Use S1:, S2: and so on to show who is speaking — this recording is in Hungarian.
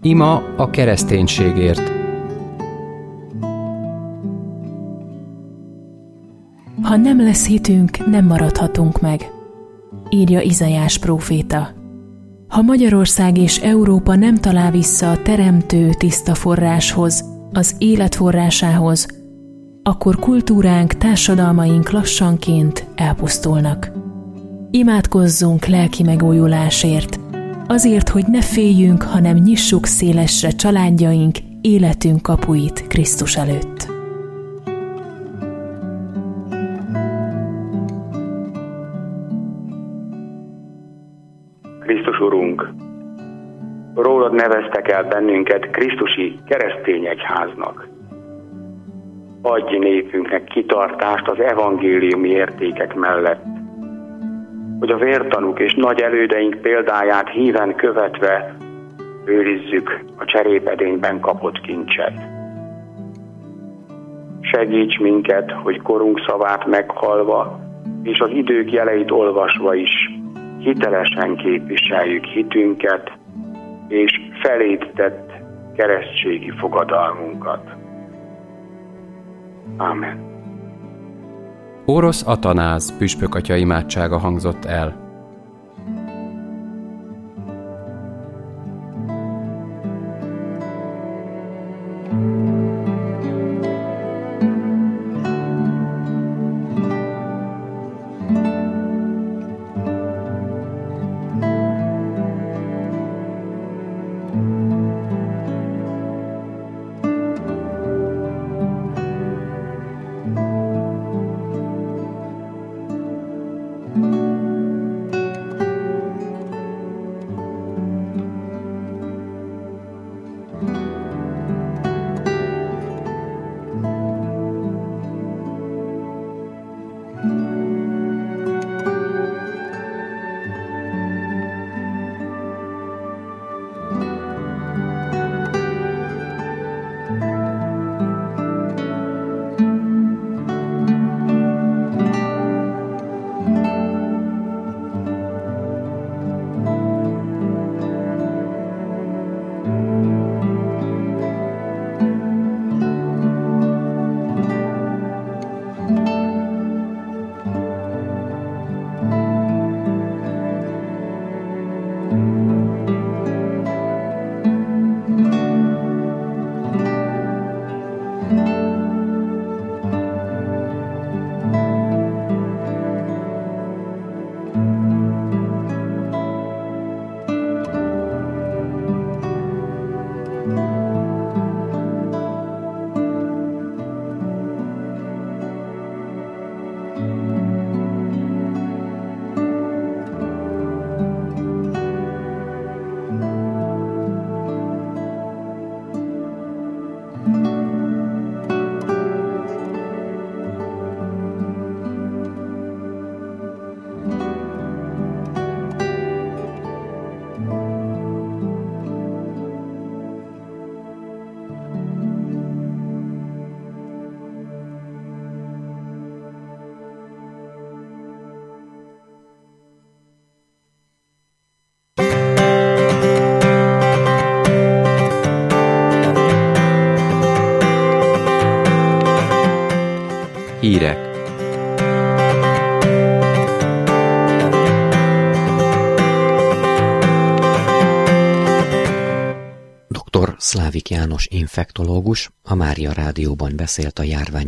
S1: Ima a kereszténységért.
S2: Ha nem lesz hitünk, nem maradhatunk meg, írja Izaiás próféta. Ha Magyarország és Európa nem talál vissza a teremtő tiszta forráshoz, az élet forrásához, akkor kultúránk, társadalmaink lassanként elpusztulnak. Imádkozzunk lelki megújulásért, azért, hogy ne féljünk, hanem nyissuk szélesre családjaink, életünk kapuit Krisztus előtt.
S3: Krisztus Urunk, rólad neveztek el bennünket krisztusi keresztény egyháznak. Adj népünknek kitartást az evangéliumi értékek mellett, hogy a vértanúk és nagy elődeink példáját híven követve őrizzük a cserépedényben kapott kincset. Segíts minket, hogy korunk szavát meghallva, és az idők jeleit olvasva is hitelesen képviseljük hitünket, és feléd tett keresztségi fogadalmunkat. Ámen.
S1: Orosz Atanáz püspökatya imádsága hangzott el. Hírek.
S4: Dr. Szlávik János infektológus a Mária Rádióban beszélt a járvány